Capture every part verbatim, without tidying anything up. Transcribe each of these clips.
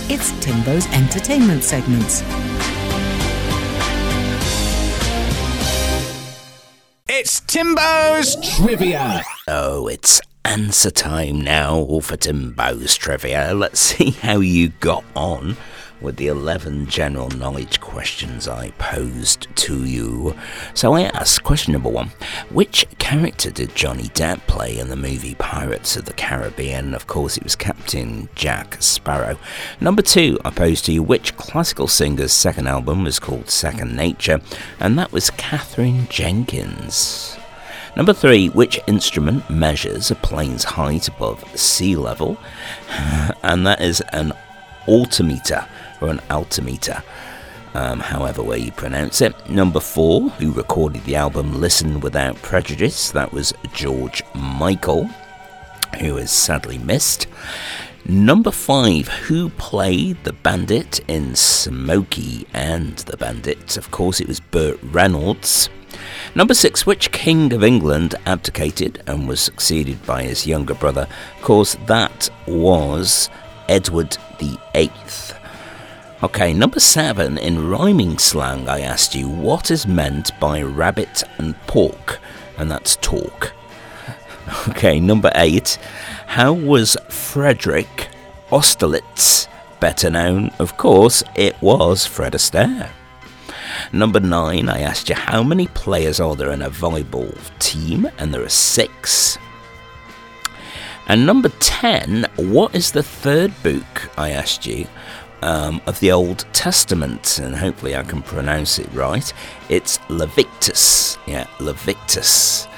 It's Timbo's entertainment segments. It's Timbo's Trivia. Oh, it's answer time now for Timbo's Trivia. Let's see how you got on with the eleven general knowledge questions I posed to you. So I asked question number one, which character did Johnny Depp play in the movie Pirates of the Caribbean? Of course, it was Captain Jack Sparrow. Number two, I posed to you, which classical singer's second album was called Second Nature? And that was Katherine Jenkins. Number three, which instrument measures a plane's height above sea level? And that is an altimeter, or an altimeter, um, however way you pronounce it. Number four, who recorded the album Listen Without Prejudice? That was George Michael, who is sadly missed. Number five, who played the bandit in Smokey and the Bandit? Of course, it was Burt Reynolds. Number six, which King of England abdicated and was succeeded by his younger brother? Of course, that was Edward the Eighth. Okay, number seven, in rhyming slang, I asked you, what is meant by rabbit and pork? And that's talk. Okay, number eight, how was Frederick Austerlitz better known? Of course, it was Fred Astaire. Number nine, I asked you, how many players are there in a volleyball team? And there are six. And number ten, what is the third book, I asked you, um, of the Old Testament? And hopefully I can pronounce it right. It's Leviticus. Yeah, Leviticus.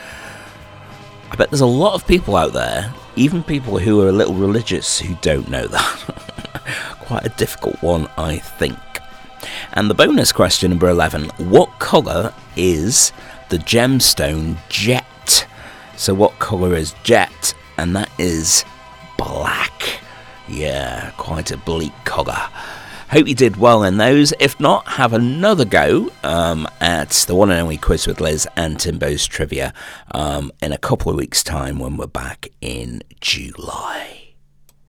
I bet there's a lot of people out there, even people who are a little religious, who don't know that. Quite a difficult one, I think. And the bonus question, number eleven, what colour is the gemstone jet? So what colour is jet? And that is black. Yeah, quite a bleak colour. Hope you did well in those. If not, have another go um, at the one and only Quiz with Liz and Timbo's Trivia um, in a couple of weeks' time when we're back in July.